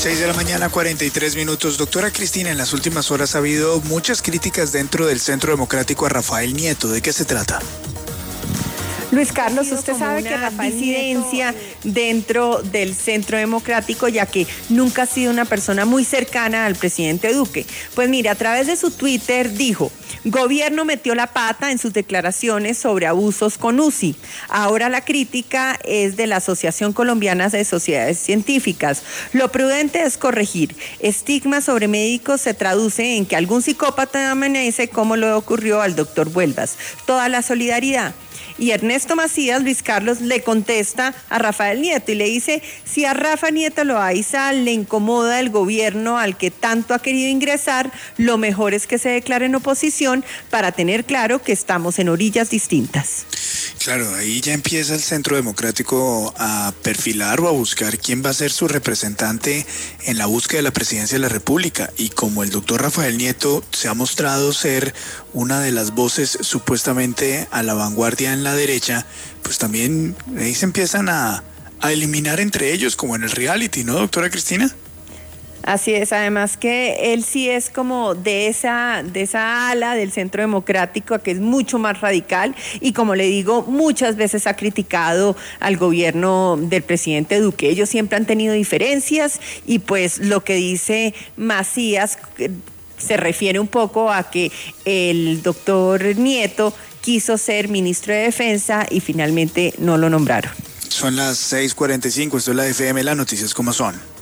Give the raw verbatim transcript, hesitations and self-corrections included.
seis de la mañana, cuarenta y tres minutos. Doctora Cristina, en las últimas horas ha habido muchas críticas dentro del Centro Democrático a Rafael Nieto. ¿De qué se trata? Luis Carlos, usted sabe que Rafael disidencia dentro del Centro Democrático, ya que nunca ha sido una persona muy cercana al presidente Duque. Pues mire, a través de su Twitter dijo: gobierno metió la pata en sus declaraciones sobre abusos con U C I. Ahora la crítica es de la Asociación Colombiana de Sociedades Científicas. Lo prudente es corregir. Estigma sobre médicos se traduce en que algún psicópata amanece, como le ocurrió al doctor Vuelvas. Toda la solidaridad. Y Ernesto Macías, Luis Carlos, le contesta a Rafael Nieto y le dice: si a Rafa Nieto Loaiza le incomoda el gobierno al que tanto ha querido ingresar, lo mejor es que se declare en oposición para tener claro que estamos en orillas distintas. Claro, ahí ya empieza el Centro Democrático a perfilar o a buscar quién va a ser su representante en la búsqueda de la presidencia de la República. Y como el doctor Rafael Nieto se ha mostrado ser una de las voces supuestamente a la vanguardia en la derecha, pues también ahí se empiezan a, a eliminar entre ellos, como en el reality, ¿no, doctora Cristina? Así es, además que él sí es como de esa, de esa ala del Centro Democrático, que es mucho más radical y, como le digo, muchas veces ha criticado al gobierno del presidente Duque. Ellos siempre han tenido diferencias y pues lo que dice Macías se refiere un poco a que el doctor Nieto quiso ser ministro de Defensa y finalmente no lo nombraron. Son las seis cuarenta y cinco, esto es la F M, las noticias como son.